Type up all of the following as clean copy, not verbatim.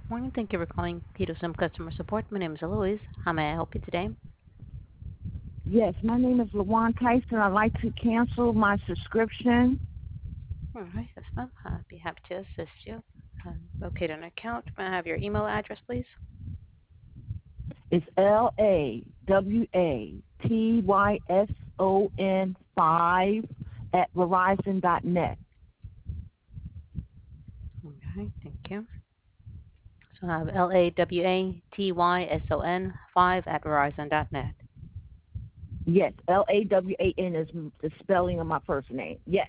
Morning. Thank you for calling Peterson Customer Support. My name is Eloise. How may I help you today? Yes, my name is LaJuan Tyson. I'd like to cancel my subscription. All right, yes, ma'am. I'd be happy to assist you. Locate an account. May I have your email address, please? It's LAWATYSON5 at Verizon.net. Okay, thank you. So I have LAWATYSON5 at Verizon.net. Yes, LAWAN is the spelling of my first name. Yes.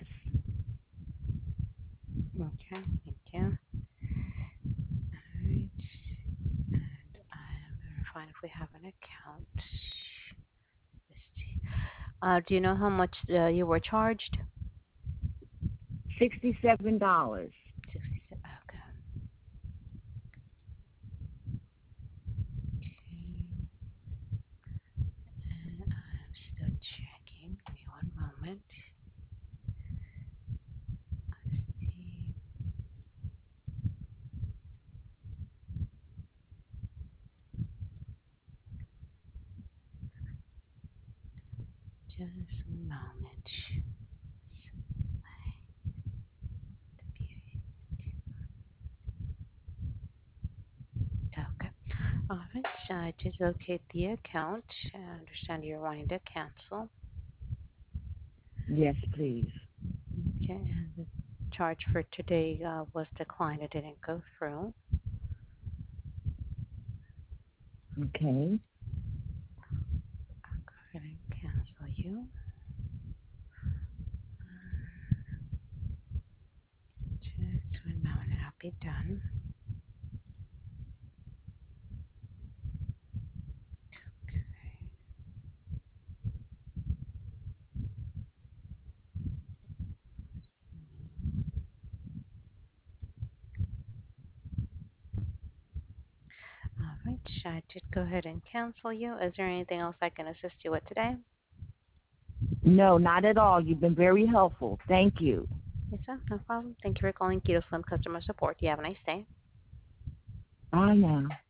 Okay, thank you. All right. And I'm verifying if we have an account. Let's see. Do you know how much you were charged? $67. 67. Okay. And I'm still checking. Give me one moment. Let's see. Just a moment. Okay. All right. So I did locate the account. I understand you're wanting to cancel. Yes, please. Okay. And the charge for today was declined. It didn't go through. Okay. I'll go ahead and cancel you. Just one moment. I'll be done. Okay. All right. I did go ahead and cancel you. Is there anything else I can assist you with today? No, not at all. You've been very helpful. Thank you. Yes, sir. No problem. Thank you for calling Keto Slim Customer Support. You have a nice day. Bye now.